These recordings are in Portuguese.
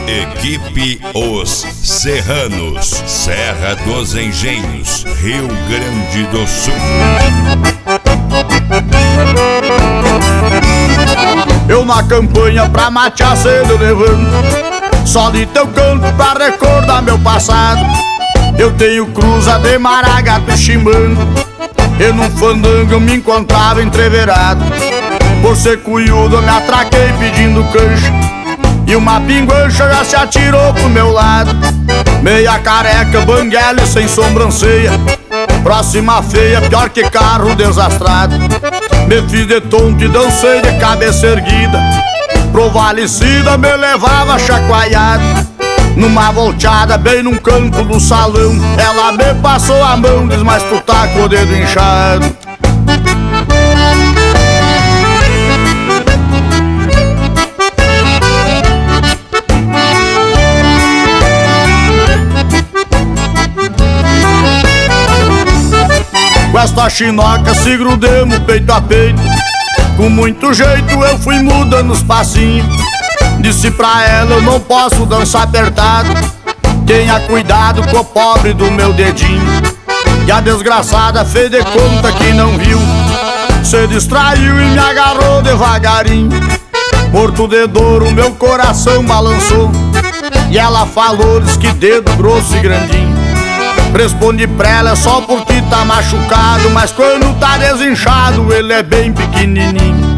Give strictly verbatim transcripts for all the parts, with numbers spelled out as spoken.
Equipe Os Serranos, Serra dos Engenhos, Rio Grande do Sul. Eu na campanha pra matear cedo eu levanto, só de teu canto pra recordar meu passado. Eu tenho cruza de maragato chimbando, e num fandango eu me encontrava entreverado. Por ser cuiudo eu me atraquei pedindo cancha, e uma pinguancha já se atirou pro meu lado. Meia careca, banguela e sem sobrancelha, próxima feia, pior que carro desastrado. Me fiz de tonto e dancei de cabeça erguida, provalecida me levava chacoalhado. Numa volteada bem num canto do salão, ela me passou a mão, diz: mas tu tá com o dedo inchado. Com esta chinoca se grudemos peito a peito, com muito jeito eu fui mudando os passinhos. Disse pra ela: eu não posso dançar apertado, tenha cuidado com o pobre do meu dedinho. E a desgraçada fez de conta que não viu, se distraiu e me agarrou devagarinho. Morto de dor o meu coração balançou, e ela falou: diz que dedo grosso e grandinho. Respondi pra ela: só porque tá machucado, mas quando tá desinchado ele é bem pequenininho.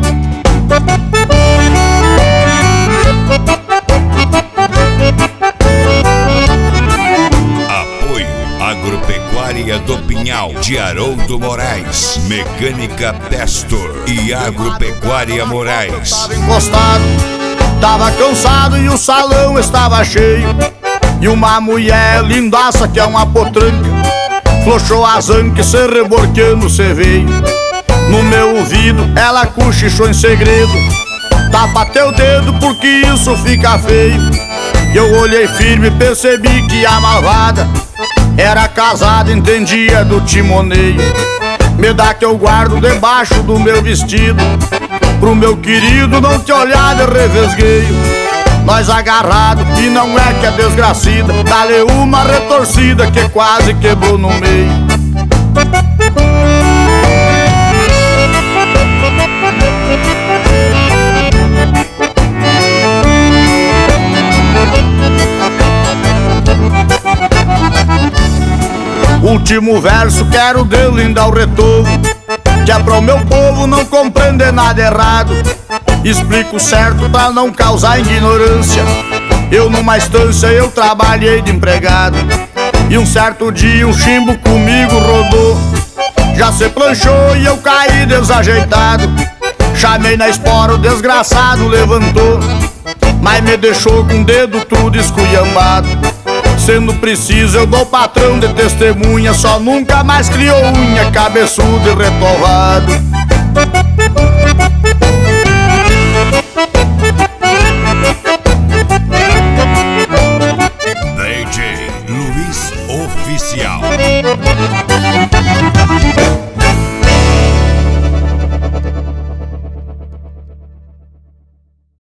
Apoio Agropecuária do Pinhal, de Haroldo Moraes, Mecânica Pestor e Agropecuária Moraes. Tava encostado, tava cansado e o salão estava cheio, e uma mulher lindaça que é uma potranca flochou as anques, se reborqueando cê veio. No meu ouvido ela cochichou em segredo: tapa teu dedo porque isso fica feio. E eu olhei firme e percebi que a malvada era casada, entendia do timoneio. Me dá que eu guardo debaixo do meu vestido, pro meu querido não te olhar de revesgueio. Nós agarrado e não é que é desgracida, dá-lhe uma retorcida que quase quebrou no meio. Último verso quero delindar o retorno, que é para o meu povo não compreender nada errado. Explico certo pra não causar ignorância. Eu numa estância eu trabalhei de empregado, e um certo dia um chimbo comigo rodou, já se planchou e eu caí desajeitado. Chamei na espora, o desgraçado levantou, mas me deixou com o dedo tudo esculhambado. Sendo preciso eu dou patrão de testemunha, só nunca mais criou unha, cabeçudo e retovado.